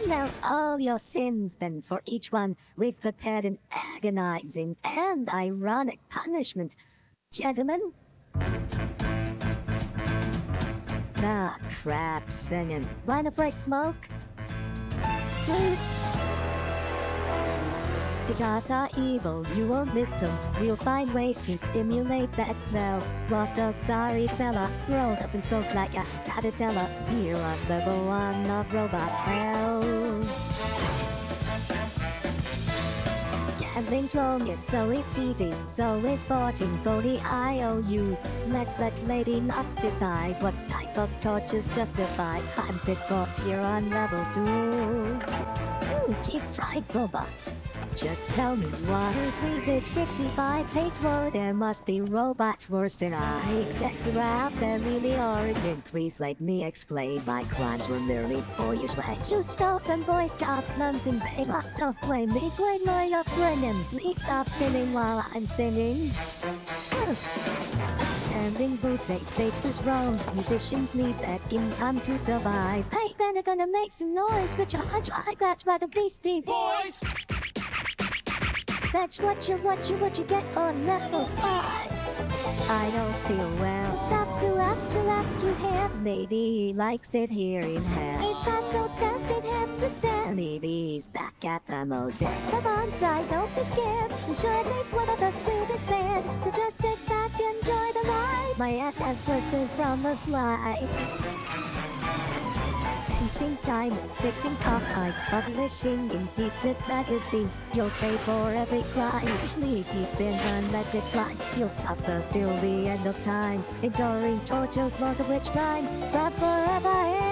Now all your sins been for each one. We've prepared an agonizing and ironic punishment. Gentlemen? Ah, crap singing. Mind if I smoke? Cigars are evil, you won't miss them. We'll find ways to simulate that smell. What a sorry fella, rolled up and spoke like a catatella. Here on level 1 of robot hell. Gambling's wrong, and so is cheating, so is forging for the IOUs. Let's let Lady Luck decide what type of torture's justified. I'm Pit Boss here on level 2. Keep fried robot. Just tell me waters read this 55-page word. There must be robots worse than I. Except out there really are. Please let me explain. My crimes were merely boyish ways. You stop and boy stops nuns and babe. Stop blame me, blame my upbringing. Please stop sinning while I'm singing. Standing bootleg plates is wrong. Musicians need that income to survive. Hey, better gonna make some noise, which I got by the Beastie Boys. That's what you get on level 5. I don't feel well. It's up to us to ask you here. Maybe he likes it here in hell. It's also tempted him to send me these back at the motel. Come on, fly, don't be scared. I'm sure at least one of us will be spared. So just sit back, enjoy the ride. My ass has blisters from the slide. Painting diamonds, fixing cockeyes, publishing indecent magazines. You'll pay for every crime. Knee deep in unleaded life. You'll suffer till the end of time, enduring tortures, most of which rhyme. Drop forever.